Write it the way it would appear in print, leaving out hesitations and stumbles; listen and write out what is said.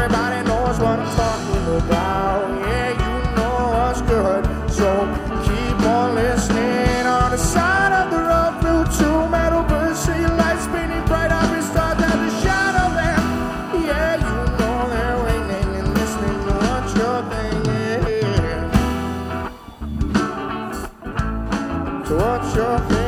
Everybody knows what I'm talking about. Yeah, you know what's good. So keep on listening. On the side of the road, blue two metal birds, see lights spinning bright up and stars at the shadow them. Yeah, you know they're waiting and listening to what you're thinking. So what you're thinking.